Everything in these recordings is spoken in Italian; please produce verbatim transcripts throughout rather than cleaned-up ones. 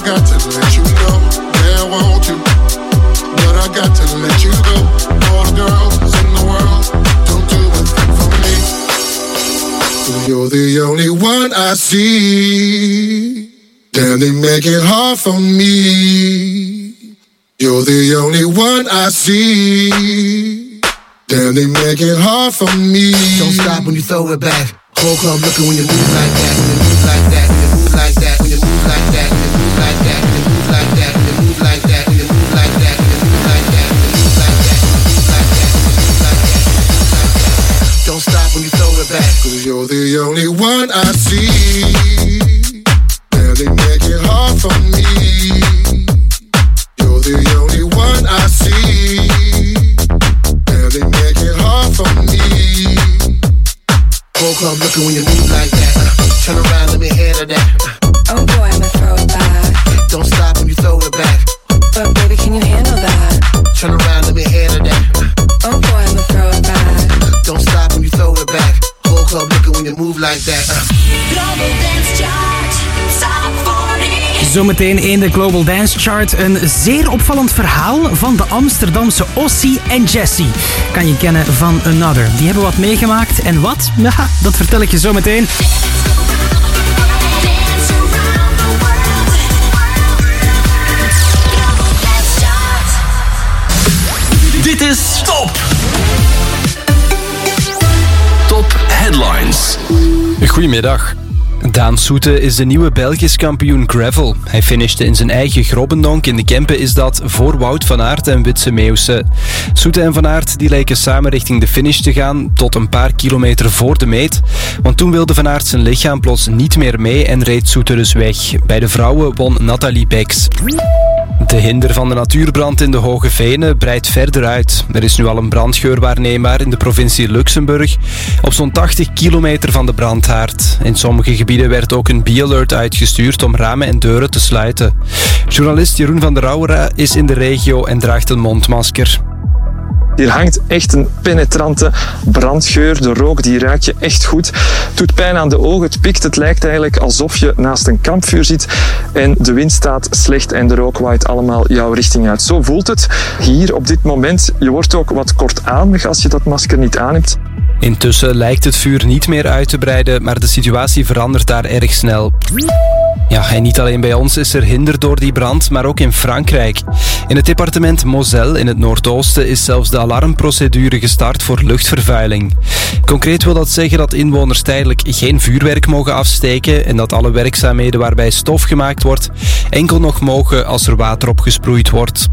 got to let you know that I want you, but I got to let you go. All the girls in the world don't do a thing for me. You're the only one I see. Damn, they make it hard for me. You're the only one I see. Damn, they make it hard for me. Don't stop when you throw it back. Whole club looking when you move like that. When you move like that. When you move like that. When you move like that. When you move like that. When you move like that. When you move like that. When you move like that. When you move like that. When you move like that. When you move like that. When you move like that. Don't stop when you throw it back. Cause you're the only one I see. Damn, they make it hard for me. You're the only one I see. Damn, they make it hard for me. Whole club looking when you move like that. Uh, turn around, let me handle that. Uh, oh boy, I'ma throw it back. Don't stop when you throw it back. But baby, can you handle that? Turn around, let me handle that. Uh, oh boy, I'ma throw it back. Don't stop when you throw it back. Whole club looking when you move like that. Uh. Global Dance Chart, Top veertig. Zometeen in de Global Dance Chart een zeer opvallend verhaal van de Amsterdamse Ossie en Jessie. Kan je kennen van Another. Die hebben wat meegemaakt en wat? Ja, dat vertel ik je zometeen. Dit is Top! Top Headlines. Goedemiddag. Daan Soete is de nieuwe Belgisch kampioen gravel. Hij finishte in zijn eigen Grobbendonk. In de Kempen is dat voor Wout van Aert en Witse Meeuwse. Soete en Van Aert die lijken samen richting de finish te gaan, tot een paar kilometer voor de meet. Want toen wilde Van Aert zijn lichaam plots niet meer mee en reed Soete dus weg. Bij de vrouwen won Nathalie Beks. De hinder van de natuurbrand in de Hoge Venen breidt verder uit. Er is nu al een brandgeur waarneembaar in de provincie Luxemburg, op zo'n tachtig kilometer van de brandhaard. In sommige gebieden werd ook een bee-alert uitgestuurd om ramen en deuren te sluiten. Journalist Jeroen van der Rauwera is in de regio en draagt een mondmasker. Hier hangt echt een penetrante brandgeur. De rook die ruik je echt goed. Het doet pijn aan de ogen, het pikt. Het lijkt eigenlijk alsof je naast een kampvuur zit. En de wind staat slecht en de rook waait allemaal jouw richting uit. Zo voelt het hier op dit moment. Je wordt ook wat kortademig als je dat masker niet aan hebt. Intussen lijkt het vuur niet meer uit te breiden, maar de situatie verandert daar erg snel. Ja, en niet alleen bij ons is er hinder door die brand, maar ook in Frankrijk. In het departement Moselle in het noordoosten is zelfs de alarmprocedure gestart voor luchtvervuiling. Concreet wil dat zeggen dat inwoners tijdelijk geen vuurwerk mogen afsteken en dat alle werkzaamheden waarbij stof gemaakt wordt enkel nog mogen als er water op gesproeid wordt.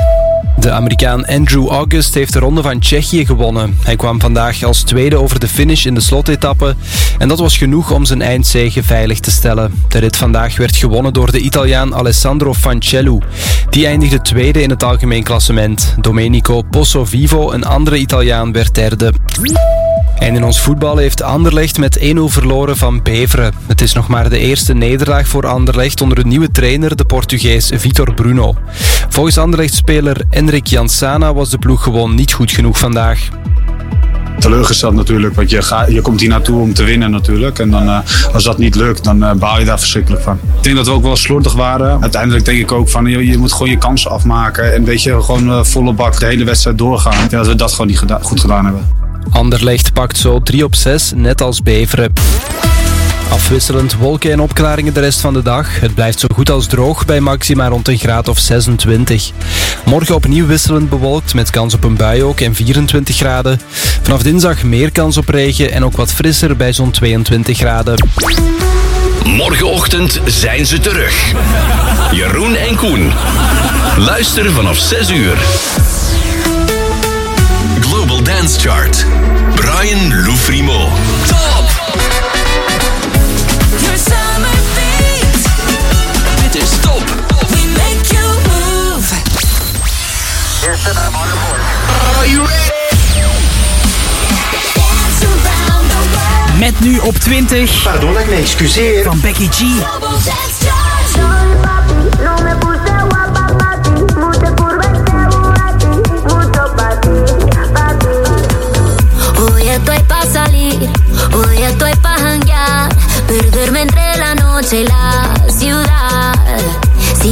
De Amerikaan Andrew August heeft de Ronde van Tsjechië gewonnen. Hij kwam vandaag als tweede over de finish in de slotetappe en dat was genoeg om zijn eindzege veilig te stellen. De rit vandaag werd gewonnen door de Italiaan Alessandro Fancellu. Die eindigde tweede in het algemeen klassement. Domenico Pozzovivo, een andere Italiaan, werd derde. En in ons voetbal heeft Anderlecht met één nul verloren van Beveren. Het is nog maar de eerste nederlaag voor Anderlecht onder de nieuwe trainer, de Portugees Vitor Bruno. Volgens Anderlecht-speler Enric Jansana was de ploeg gewoon niet goed genoeg vandaag. Teleurgesteld natuurlijk, want je, ga, je komt hier naartoe om te winnen natuurlijk. En dan, uh, als dat niet lukt, dan uh, baal je daar verschrikkelijk van. Ik denk dat we ook wel slordig waren. Uiteindelijk denk ik ook van, je, je moet gewoon je kansen afmaken. En weet je, gewoon uh, volle bak de hele wedstrijd doorgaan. Ik denk dat we dat gewoon niet geda- goed gedaan hebben. Anderlecht pakt zo drie op zes, net als Beveren. Afwisselend wolken en opklaringen de rest van de dag. Het blijft zo goed als droog bij maxima rond een graad of zesentwintig. Morgen opnieuw wisselend bewolkt met kans op een bui ook en vierentwintig graden. Vanaf dinsdag meer kans op regen en ook wat frisser bij zo'n tweeëntwintig graden. Morgenochtend zijn ze terug. Jeroen en Koen. Luister vanaf zes uur. Global Dance Chart. Brian Loufrimo. Top! Your summer beat. Dit is Top. We make you move. Are you ready? Dance around the world. Met nu op twintig. Pardon, ik me excuseer. Van Becky G. Global Dance Chart. Hoy estoy pa' salir, hoy estoy pa' janguear, perderme entre la noche y la ciudad. Si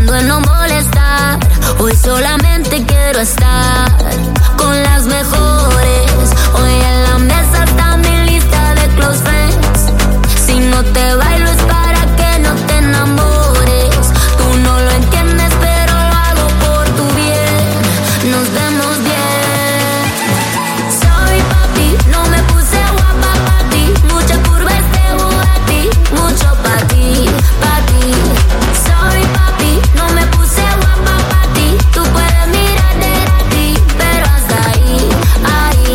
pensando en no molestar. Hoy solamente quiero estar con las mejores. Hoy en la mesa está mi lista de close friends. Si no te bailo es para que no te enamores. Tú no lo entiendes pero lo hago por tu bien. Nos vemos bien. Sorry papi, no me puse guapa pa' ti. Mucha curva este Bugatti, mucho pa' ti, pa' ti. Sorry papi, no me puse guapa pa' ti. Tú puedes mirar de ti, pero hasta ahí, ahí.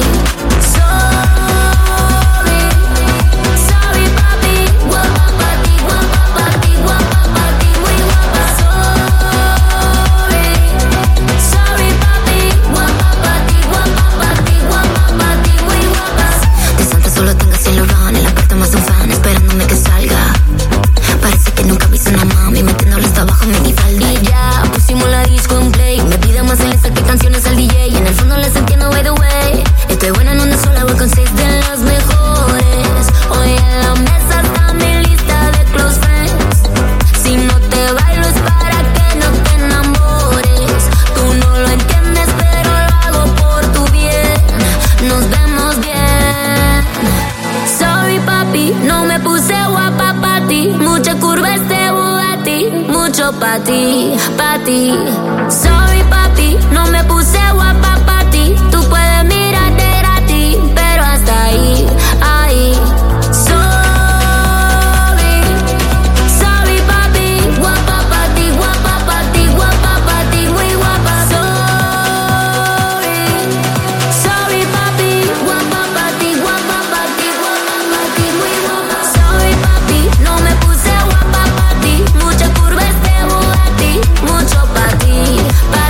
Sorry, sorry papi, guapa pa' ti, guapa pa' ti, guapa pa' ti, muy guapa. Sorry, sorry papi, guapa pa' ti, guapa pa' ti, guapa pa' ti, muy guapa. De Santa solo tengo cielo run, en la puerta más un fan esperándome que salga. Parece que nunca viste una mami metiéndole hasta abajo minifalda. Y ya pusimos la disco en play. Me pide más, le saqué canciones al D J. Y en el fondo les entiendo by the way. Estoy buena en una sola, voy con seis de las mejores. Hoy en la mesa está mi lista de close friends. Si no te bailo es para que no te enamores. Tú no lo entiendes pero lo hago por tu bien. Nos vemos bien. Sorry papi, no me puse guapa pa' ti. Mucha curva este Bugatti, mucho pa' ti, pa' ti. Sorry papi, no me puse guapa pa' ti. Tú puedes mirar de gratis, pero hasta ahí, ahí. Sorry, sorry papi, guapa pa' ti, guapa pa' ti, guapa pa' ti, muy guapa. Sorry, sorry papi, guapa pa' ti, guapa pa' ti, guapa pa' ti, muy guapa. Sorry papi, no me puse guapa pa' ti. Mucha curva este Bugatti, mucho pa' ti, pa'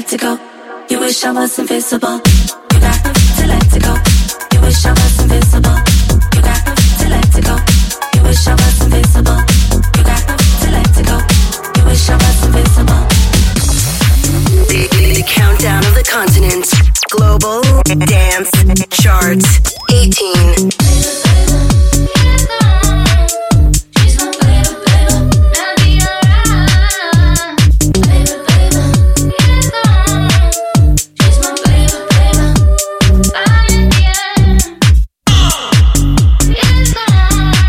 let it go. You wish I was invisible. You got to let it go. You wish I was invisible. You got to let it go. You wish I was invisible. You got to let it go. You wish I was invisible. The, the countdown of the continent. Global Dance Chart eighteen. It's gone.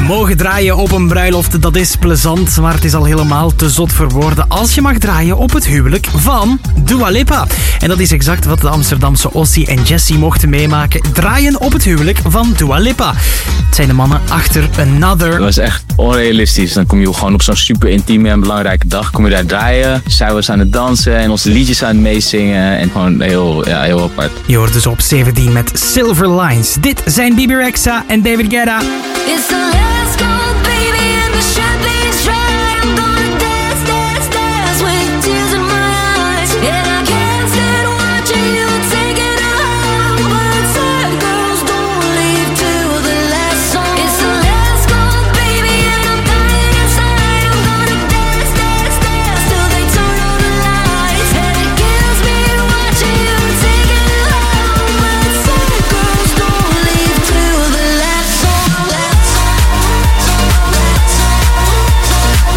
Mogen draaien op een bruiloft, dat is plezant, maar het is al helemaal te zot voor woorden als je mag draaien op het huwelijk van Dua Lipa. En dat is exact wat de Amsterdamse Ossie en Jessie mochten meemaken. Draaien op het huwelijk van Dua Lipa. Het zijn de mannen achter Another. Dat was echt onrealistisch. Dan kom je gewoon op zo'n super intieme en belangrijke dag. Kom je daar draaien. Zij was aan het dansen en onze liedjes aan het meezingen. En gewoon heel, ja, heel apart. Je hoort dus op zeventien met Silver Lines. Dit zijn Bebe Rexha en David Guetta. It's the last call, baby, and the champagne's dry. I'm gonna dance, dance, dance with tears in my eyes. And I can't stand watching you taking it home. But sad girls don't leave till the last song. It's the last call, baby, and I'm dying inside. I'm gonna dance, dance, dance till they turn on the lights. And it kills me watching you taking it home. But sad girls don't leave till the last song. Last song.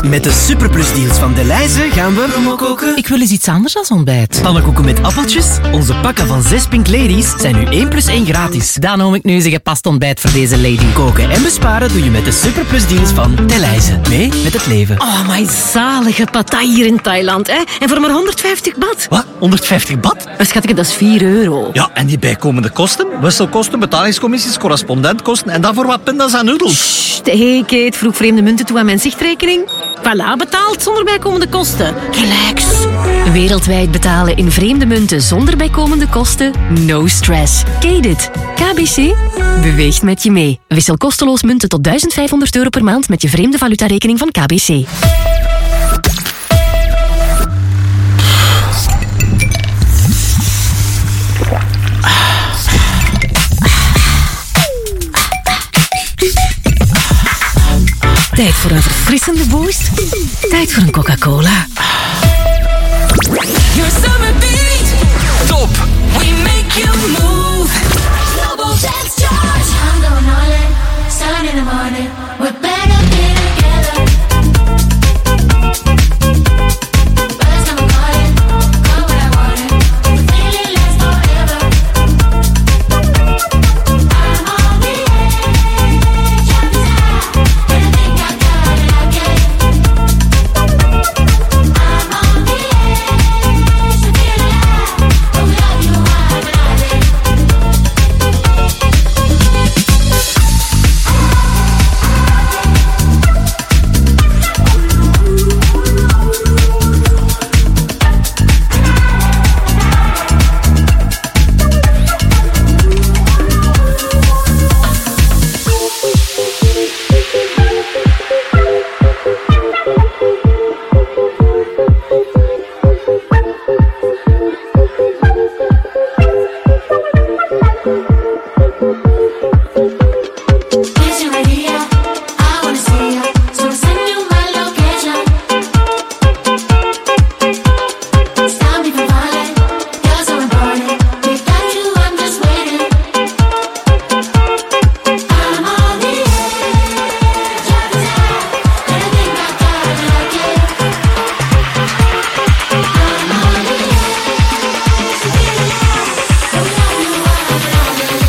Met de Superplus-deals van Delhaize gaan we promo koken. Ik wil eens iets anders dan ontbijt. Pannenkoeken met appeltjes. Onze pakken van zes Pink Ladies zijn nu één plus één gratis. Dan noem ik nu eens een gepast ontbijt voor deze lady. Koken en besparen doe je met de Superplus-deals van Delhaize. Mee met het leven. Oh, my zalige patai hier in Thailand, hè? En voor maar honderdvijftig baht. Wat? honderdvijftig baht? Schatje, dat is vier euro. Ja, en die bijkomende kosten? Wisselkosten, betalingscommissies, correspondentkosten en daarvoor wat pindas en noedels. Sst, hey Kate, vroeg vreemde munten toe aan mijn zichtrekening. Voilà, betaald zonder bijkomende kosten. Relax. Wereldwijd betalen in vreemde munten zonder bijkomende kosten? No stress. Kate it. K B C beweegt met je mee. Wissel kosteloos munten tot duizend vijfhonderd euro per maand met je vreemde valutarekening van K B C. Tijd voor een verfrissende boost. Tijd voor een Coca-Cola. Your summer beat. Top. We make you move. Global Dance Chart. I'm going all in. Sun in the morning. We're better than together. Birds come calling. Call what I wanted. The feeling lasts forever. I'm on the edge of desire. And I think I got it again. I'm on the edge to feel alive. Oh, love you, why would I live? Is you ready yet? I wanna see ya. So I'll send you my location. Stop me from falling. You're so important. Without you, I'm just waiting. I'm on the edge of desire. And I think I got it again. I'm on the edge to feel alive. Oh, love you, why would I live?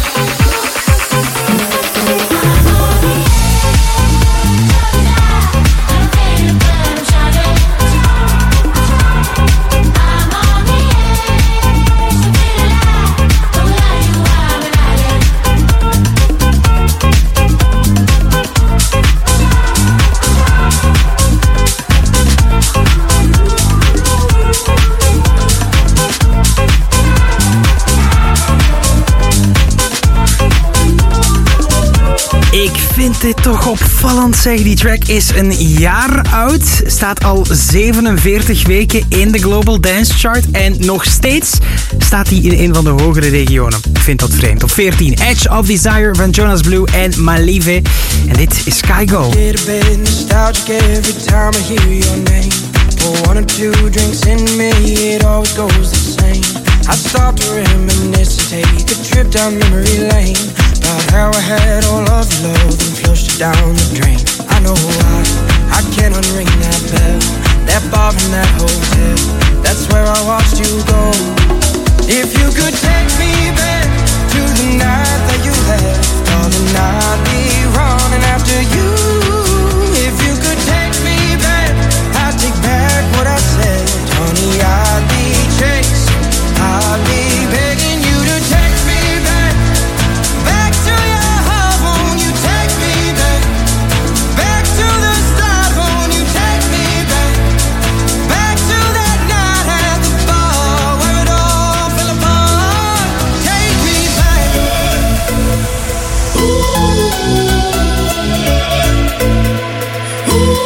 Ik vind dit toch opvallend, zeg. Die track is een jaar oud, staat al zevenenveertig weken in de Global Dance Chart en nog steeds staat hij in een van de hogere regionen. Ik vind dat vreemd. Op veertien, Edge of Desire van Jonas Blue en Malive. En dit is Skygo. Get a bit nostalgic every time I hear your name. Pour one or two drinks in me, it always goes the same. I start to reminisce and take a trip down memory lane. About how I had all of your love and flushed it down the drain. I know why, I can't unring that bell. That bar in that hotel, that's where I watched you go. If you could take me back to the night that you left, darling, I'd be running after you. If you could take me back, I'd take back what I said. Honey, I'd be chasing, I'd be begging you to take me back, back to your heart. Won't you take me back, back to the start? Won't you take me back, back to that night at the bar where it all fell apart? Take me back. Ooh. Ooh.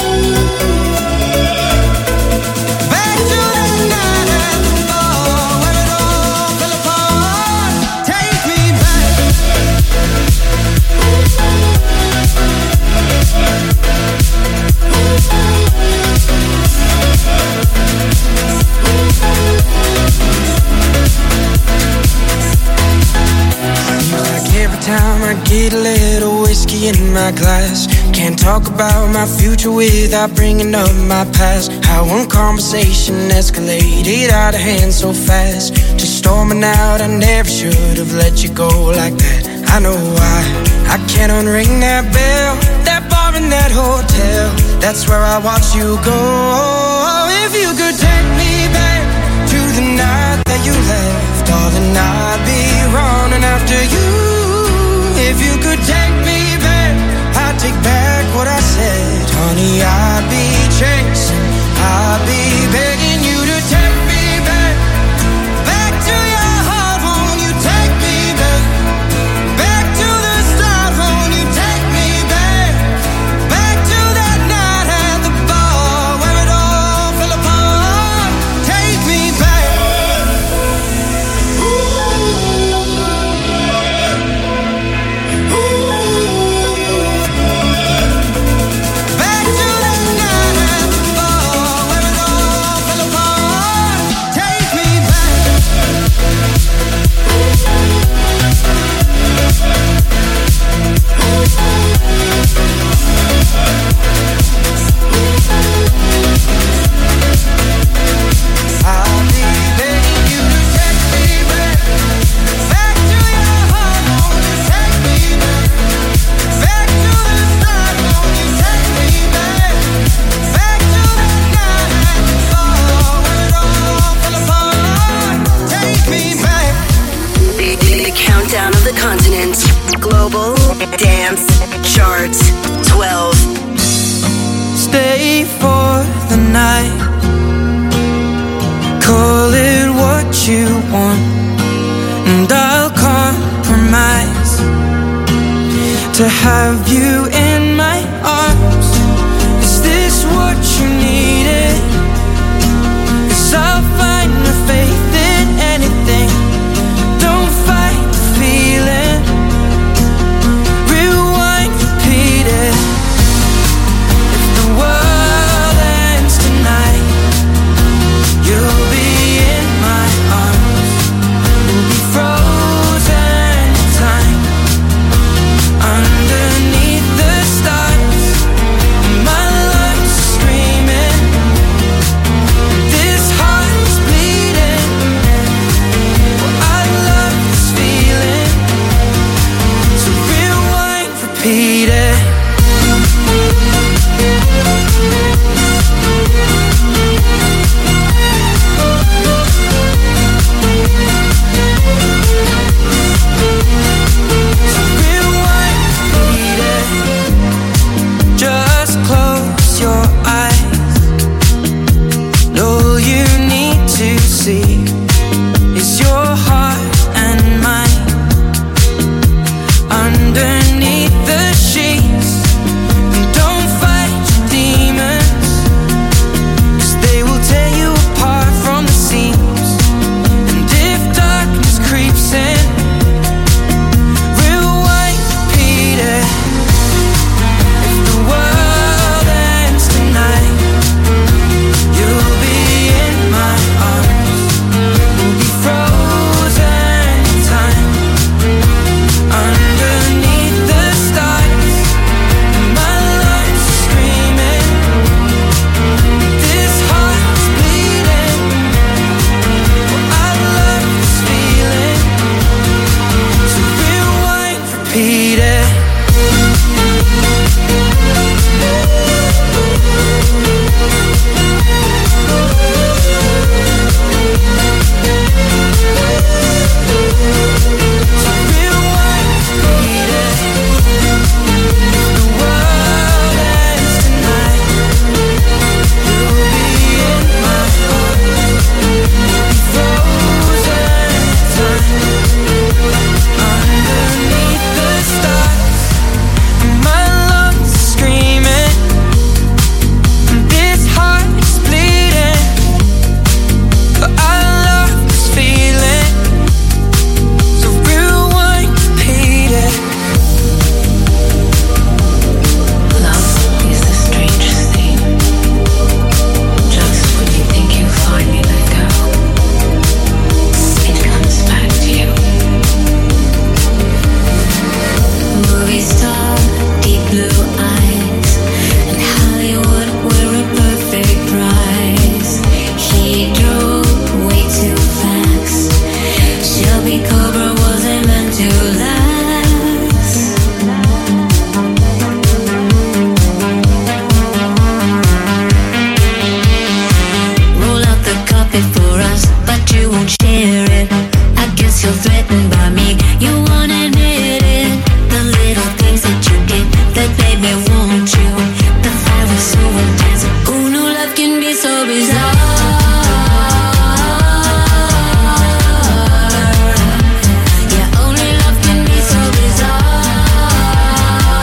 Back to that night at the bar where it all fell apart. Take me back. Seems like every time I get a little wasted whiskey in my glass. Can't talk about my future without bringing up my past. How one conversation escalated out of hand so fast. Just storming out, I never should have let you go like that. I know why, I can't unring that bell. That bar in that hotel, that's where I watch you go. If you could take me back to the night that you left, darling, I'd be running after you. If you could take me back, I'd take back what I said. Honey, I'd be chasing, I'd be begging you to take me back. Back to your heart, won't you take me back? Back to the start, won't you take me back? Back to that night at the bar where it all fell apart. Take me back. Back to that night at the bar where it all fell apart. Take me back. I'll be begging you to take me back. Back to your heart, won't you take me back? Back to the start, won't you take me back? Back to that night at the bar where it all fell apart. Take me back. The, the countdown of the continent. Global Dance Chart twelve. Stay for the night. Call it what you want, and I'll compromise to have you in my arms. Is this what you needed? 'Cause I'll find the faith in anything. Don't fight the feeling. Rewind, repeat it. If the world ends tonight, you'll be in my arms. We'll be frozen in time underneath the Cobra wasn't meant to last. Roll out the carpet for us, but you won't share it. I guess you're threatened by me. You won't admit it. The little things that you did that made me want you. The fire was so intense. Ooh, no love can be so bizarre. Yeah, only love can be so bizarre.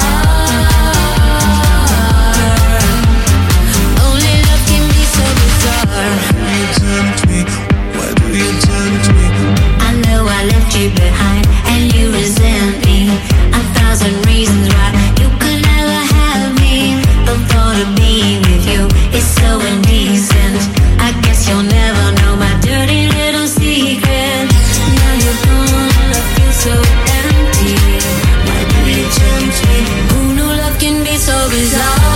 Only love can be so bizarre. You tempt me, why do you tempt me? I know I left you behind and you resent me. A thousand reasons why you could never have me. The thought of being with you is so indecent. I guess you'll never know my dirty little secret. Now you're gone and I feel so empty. Why do you tempt me? Who knew love can be so bizarre?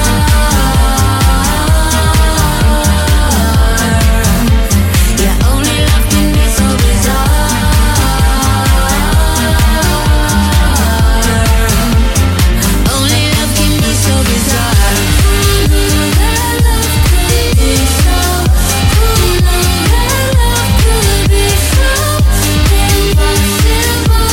Yeah, only love can be so bizarre. Only love can be so bizarre. Who knew that love could be so? Who knew that love could be so impossible?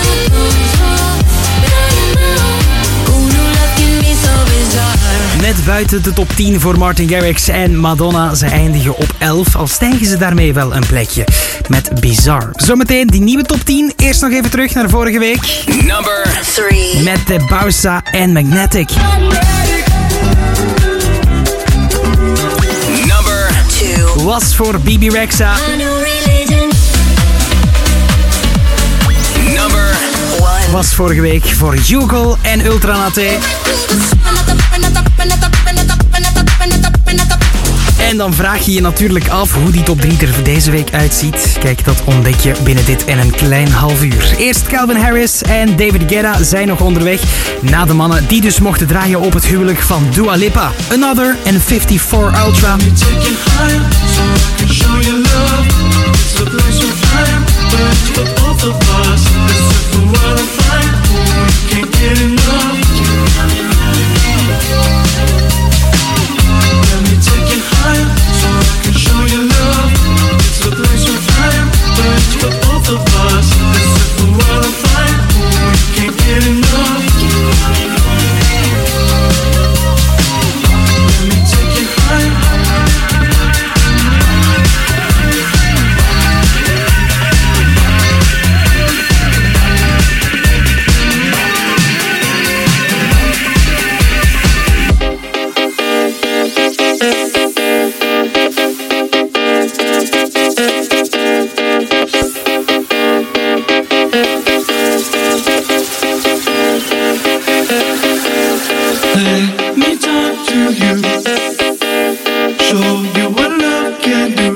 Who knew love can be so bizarre? Net buiten de top tien voor Martin Garrix en Madonna. Ze eindigen op elf, al stijgen ze daarmee wel een plekje. Met Bizarre. Zometeen die nieuwe top tien. Eerst nog even terug naar vorige week. Number three. Met de Bausa en Magnetic. Number two. Was voor B B Rexha. Number one. Was vorige week voor Jugal en Ultranate. En dan vraag je je natuurlijk af hoe die top drie er deze week uitziet. Kijk, dat ontdek je binnen dit en een klein half uur. Eerst Calvin Harris en David Guetta zijn nog onderweg. Na de mannen die dus mochten draaien op het huwelijk van Dua Lipa. Another en vijfenvijftig Ultra. Let me talk to you, show you what love can do.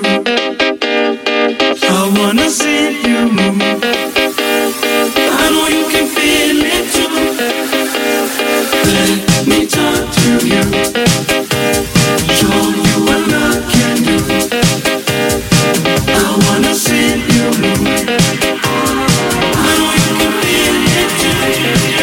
I wanna see you move. I know you can feel it too. Let me talk to you, show you what love can do. I wanna see you move. I know you can feel it too.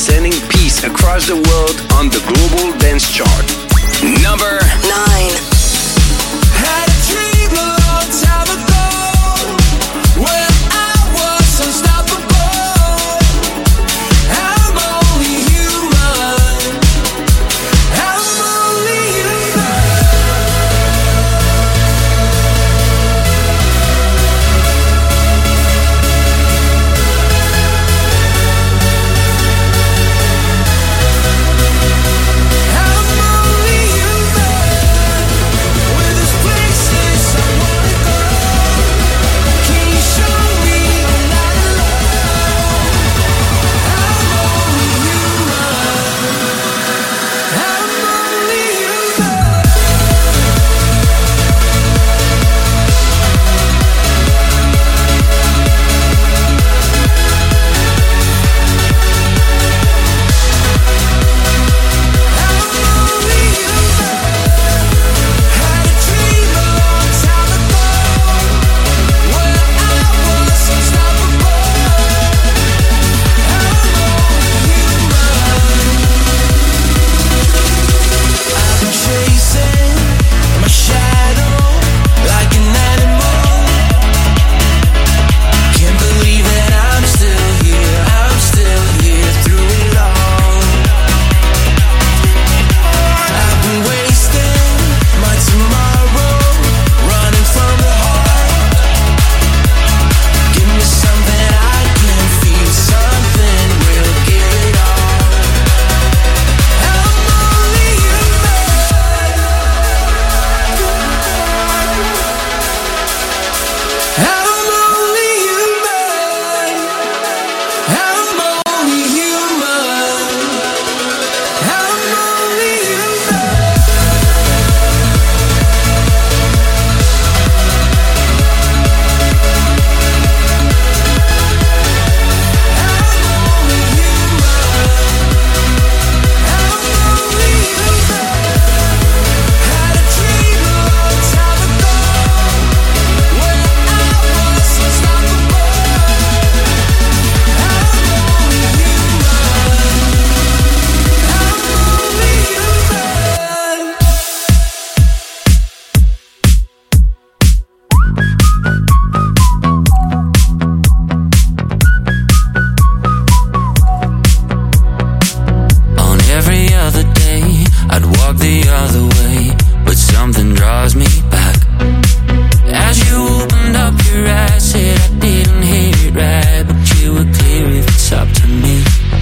representing peace across the world on the Global Dance Chart. Number nine. Had a dream a long time ago where I was unstoppable. I'm only human. I'm only human. I'm only human. Where there's places I wanna go. Can you show me I'm not alone? I'm only human. I'm only human. Had a dream a long time ago where I was unstoppable. I'm only human. I've been chasing my shadow like an animal. Can't believe that I'm still here. I'm still here through it all. I've been wasting my tomorrow running from the heart. Give me something I can feel, something real, give it all. I'm only human. I'm only human. I'm only human. I'm only human. Had a dream a long time ago where I was unstoppable. I'm only human. I'm only human. On every other day, I'd walk the other way, but something draws me back. As you opened up your eyes, said I didn't hear it right, but you were clear if it's up to me.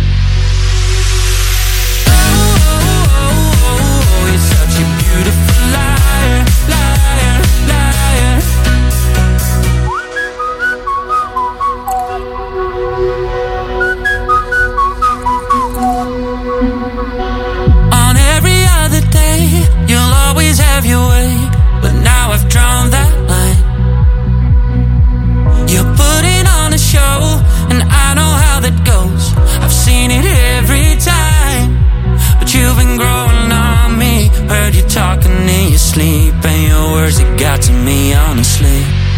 Oh, oh, oh, oh, you're such a beautiful liar, liar, liar. On every other day, you'll always have your way, but now I've drawn that line. You're putting on a show, and I know how that goes. I've seen it every time, but you've been growing on me. Heard you talking in your sleep, and your words that got to me, honestly.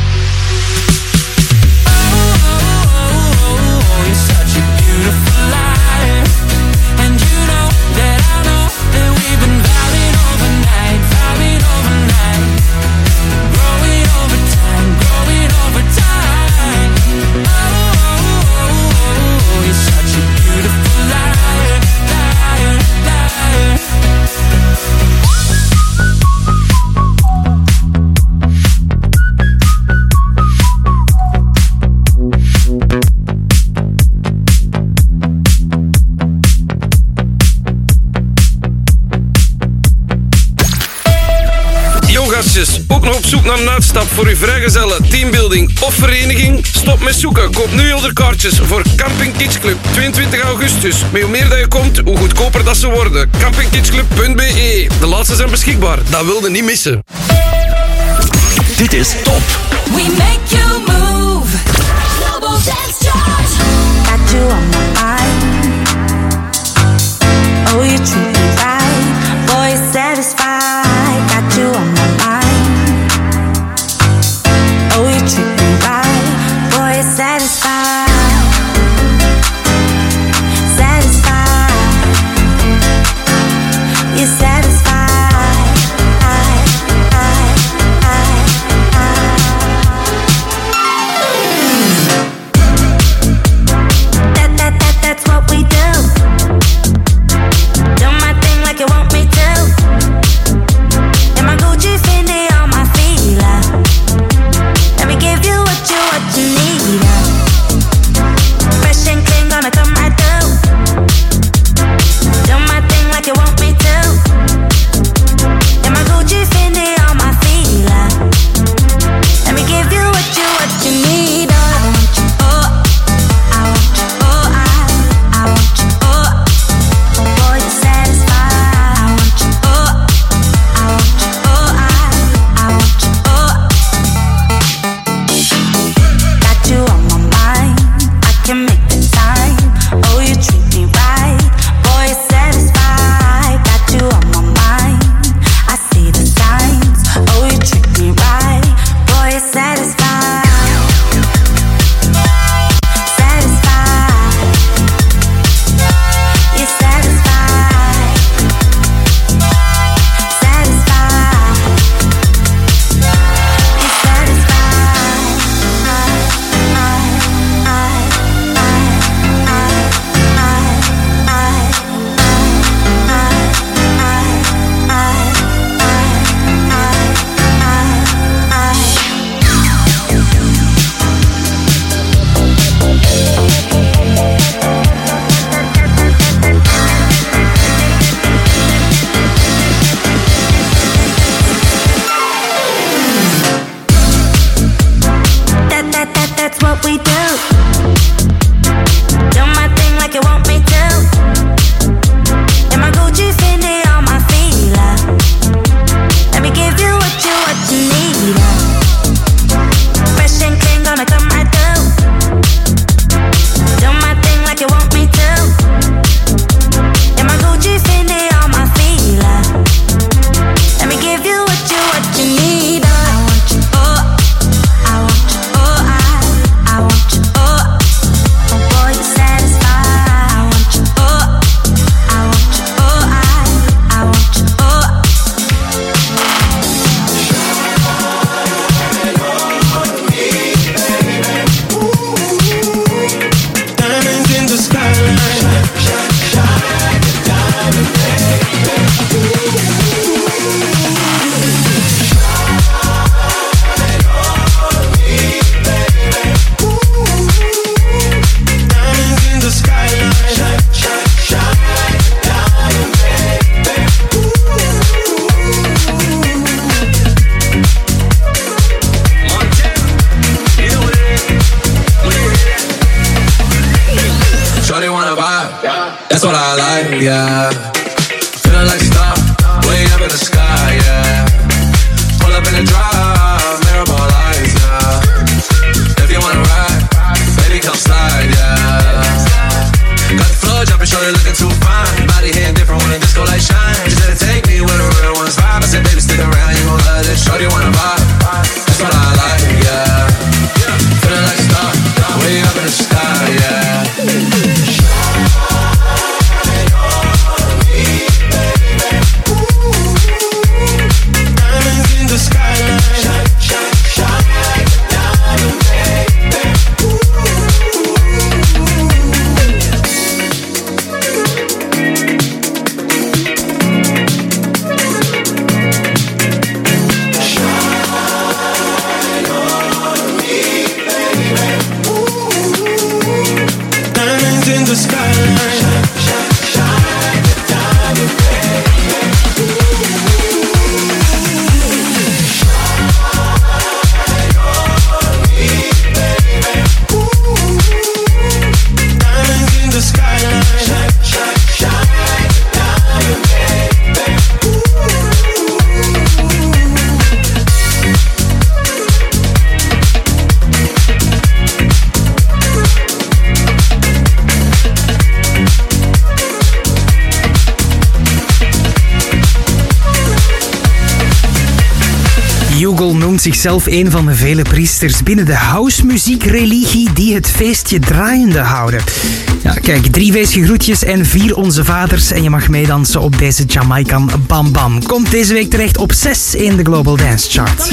Oh, oh, oh, oh, you're such a beautiful liar. And you know that I know that we've been vibing overnight, vibing overnight. Growing over time, growing over time. Oh, oh, oh, oh, you're such a beautiful liar, liar, liar. Gastjes, ook nog op zoek naar een uitstap voor uw vrijgezellen, teambuilding of vereniging? Stop met zoeken, koop nu al de kaartjes voor Camping Kids Club tweeëntwintig augustus. Met hoe meer dat je komt, hoe goedkoper dat ze worden. camping kids club punt b e. De laatste zijn beschikbaar, dat wilde niet missen. Dit is Top. We make you move. Global Dance Chart. Got you on my mind. Oh, you treat me right. Boy, you're satisfied. Got you on my mind. Oh, you treat me right. Boy, you're satisfied. Satisfied. can make the time. Oh, you treat me right. Boy, you're satisfied. Got you on my mind. I see the signs. Oh, you treat me right. Boy, you're satisfied. Satisfied. You're satisfied. Satisfied. You're satisfied. That, that, that, that's what we do. Do my thing like you want me to. In my Gucci Fendi on my feet, uh. Let me give you what you, what you need, uh. Fresh and clean, gonna come right through. Do my thing like you want me to. In my Gucci Fendi on my feet, uh. Let me give you what you, what you need, uh. I want you, oh, I want you, oh, I, I want you, oh, oh boy, you're satisfied. I want you, oh, I want you, oh, I, I want you, oh. Diamonds in the skyline. Diamonds in the skyline. Shorty wanna vibe, that's what I like, yeah. Feeling like a star, way up in the sky, yeah. Pull up in the drive, mirror lights, yeah. If you wanna ride, baby come slide, yeah. Got the floor jumping, shorty looking too fine. Body hitting different when the disco light shine. She said take me where the real ones vibe. I said baby stick around, you gon' love this. Shorty wanna vibe, that's what I like, yeah. Feeling like a star, way up in the sky, yeah. Diamonds in the skyline. Diamonds in the skyline. Diamonds in the skyline. Yugal noemt zichzelf een van de vele priesters binnen de housemuziek-religie die het feestje draaiende houden. Ja, kijk, drie feestje groetjes en vier onze vaders en je mag meedansen op deze Jamaican Bam Bam. Komt deze week terecht op zes in de Global Dance Chart.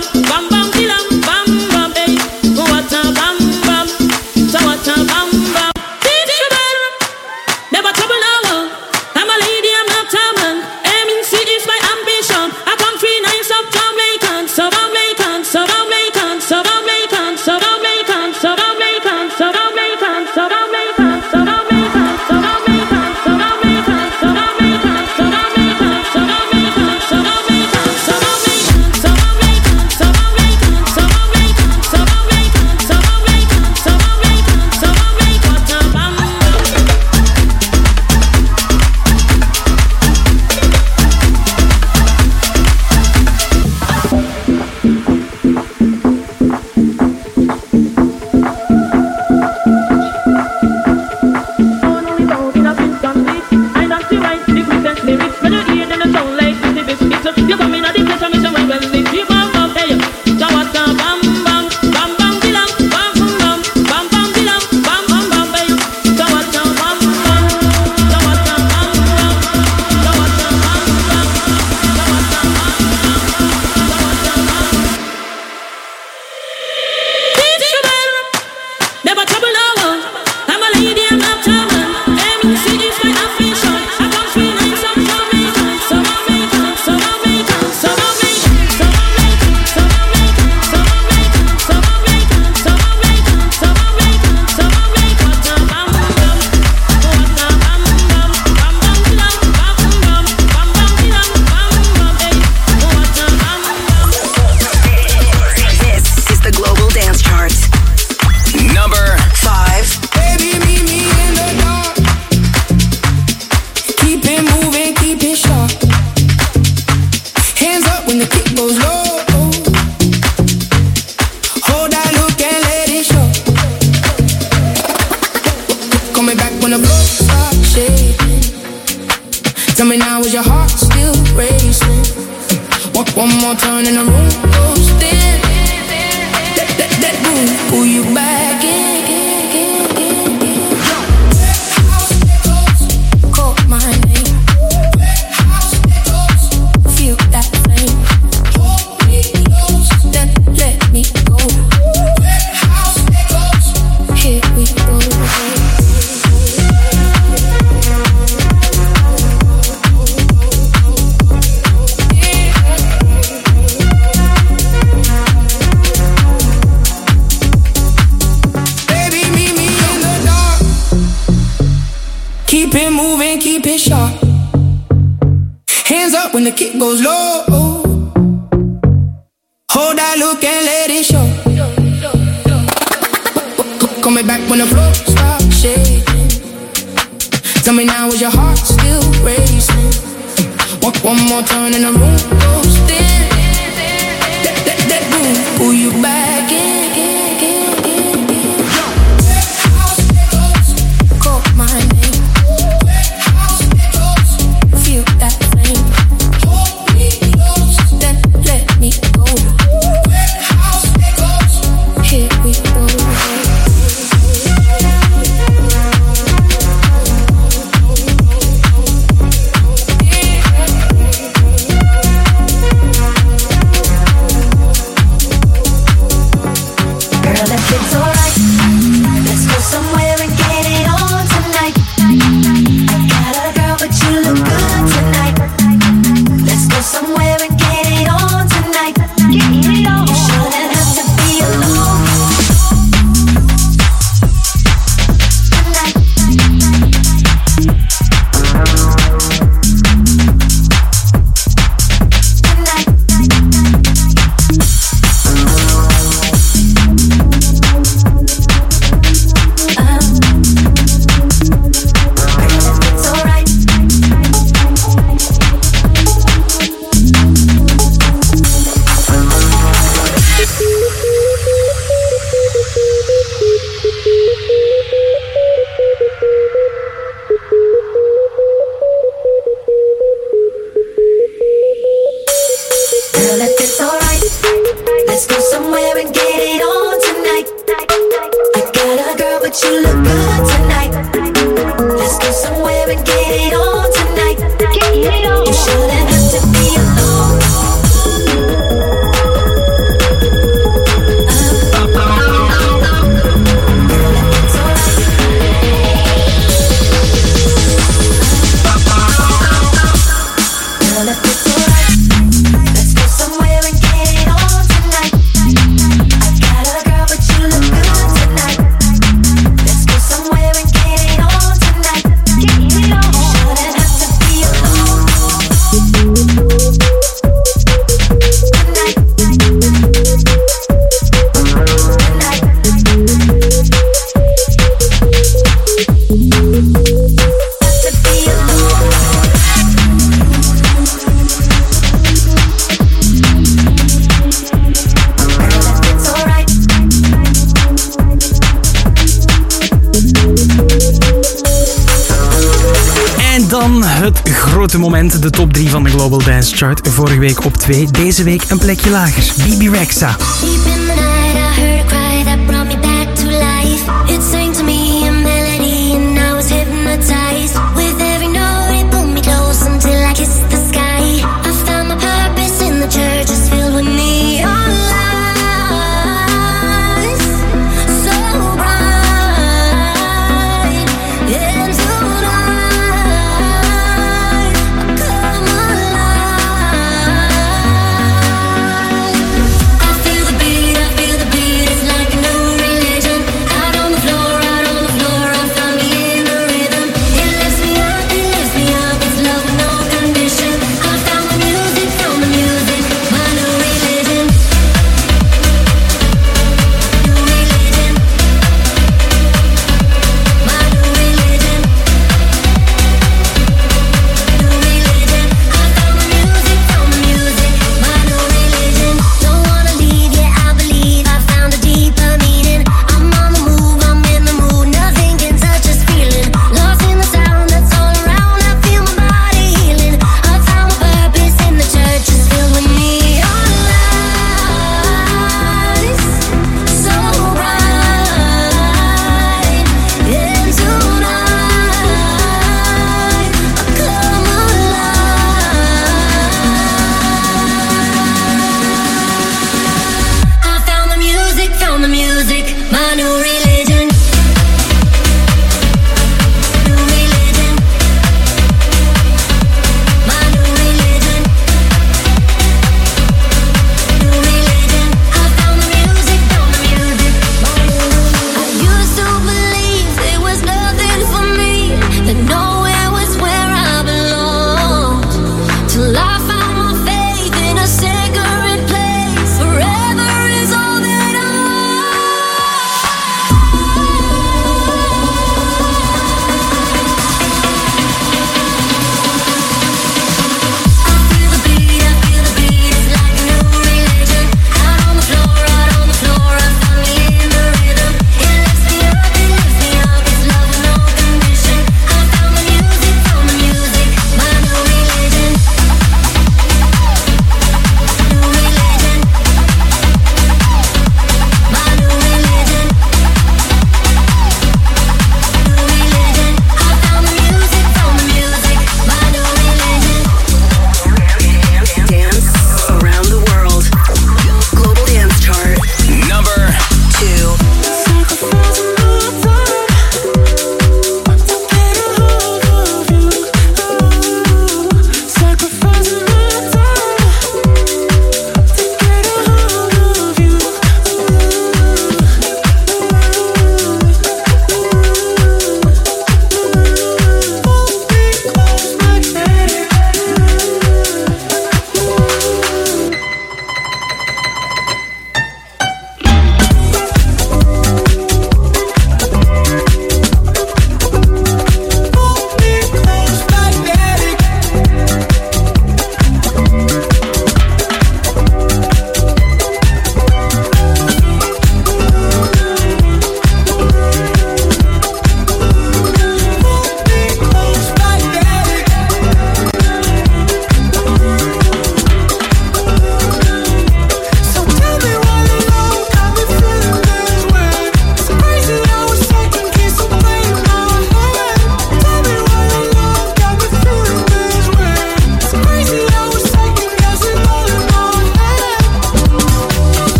Bam bam, now, is your heart still racing? One, one more turn and the room goes thin. That, that, that groove pull you back in. Call my name. Feel that flame. Then let me go. Here we go. Keep it moving, keep it sharp. Hands up when the kick goes low. Hold that look and let it show. Coming back when the floor starts shaking. Tell me now, is your heart still racing? One, one more turn and the room goes thin. That, that, that room pull you back in. Call my name. Feel that flame. Then let me go. Here we go. Girl, if it's alright, let's go somewhere and get it on tonight. I got a girl, but you look good tonight. Let's go somewhere and get it on tonight. Get it on. You shouldn't have to be alone tonight. It's alright. Girl, if it's alright, let's go somewhere and get it on tonight. I got a girl, but you look good tonight. Let's go somewhere and get it on tonight. Get it on. You shouldn't have to be alone. Girl, if it's alright. Girl, if it's alright, let's go somewhere and get it on tonight. I got a girl, but you look good tonight. Let's go somewhere and get it on tonight. Get it on. You shouldn't have to be alone tonight. Have to be alone. It's alright. En dan het grote moment, de top drie van de Global Dance Chart. Vorige week op twee, deze week een plekje lager. B B Rexha. Deep in the night, I heard a cry that brought me back to life. It sang to me a melody, and I was hypnotized. With every note, it pulled me close until I kissed the sky. I found my purpose in the church, it's filled with neon lights, so bright. And tonight, I come alive. I feel the beat, I feel the beat. It's like a new religion. Out on the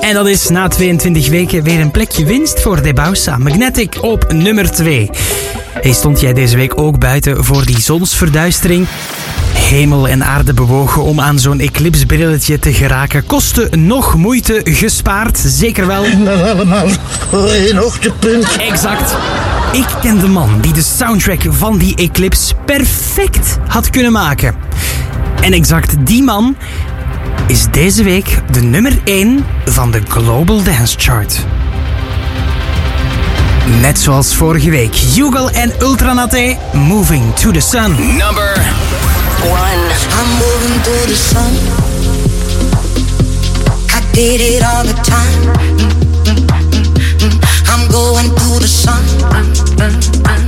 En dat is na tweeëntwintig weken weer een plekje winst voor De Bausa. Magnetic op nummer twee. Hey, stond jij deze week ook buiten voor die zonsverduistering? Hemel en aarde bewogen om aan zo'n eclipsbrilletje te geraken. Kostte nog moeite gespaard, zeker wel. En dan allemaal één hoogtepunt. Exact. Ik ken de man die de soundtrack van die eclipse perfect had kunnen maken. En exact die man is deze week de nummer één van de Global Dance Chart. Net zoals vorige week, Yugal en Ultranate, Moving to the Sun. Number one. I'm moving to the sun. I did it all the time. I'm going to the sun.